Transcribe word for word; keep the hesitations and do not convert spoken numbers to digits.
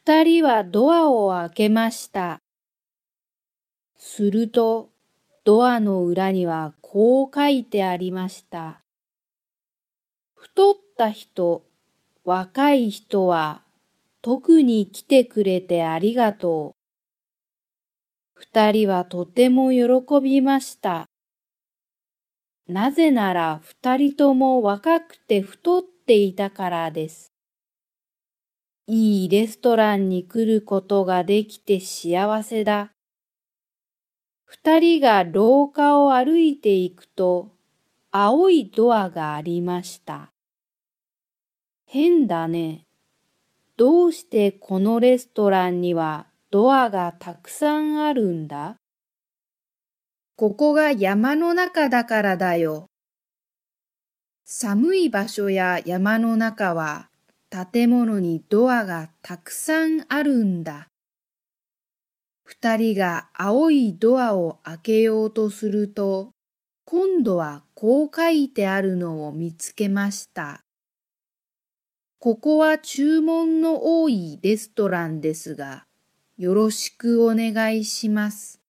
二人はドアを開けました。すると、ドアの裏にはこう書いてありました。太った人、若い人は、特に来てくれてありがとう。二人はとても喜びました。なぜなら二人とも若くて太っていたからです。いいレストランに来ることができて幸せだ。二人が廊下を歩いていくと、青いドアがありました。変だね。どうしてこのレストランにはドアがたくさんあるんだ？ここが山の中だからだよ。寒い場所や山の中は建物にドアがたくさんあるんだ。二人が青いドアを開けようとすると、今度はこう書いてあるのを見つけました。ここは注文の多いレストランですが、よろしくお願いします。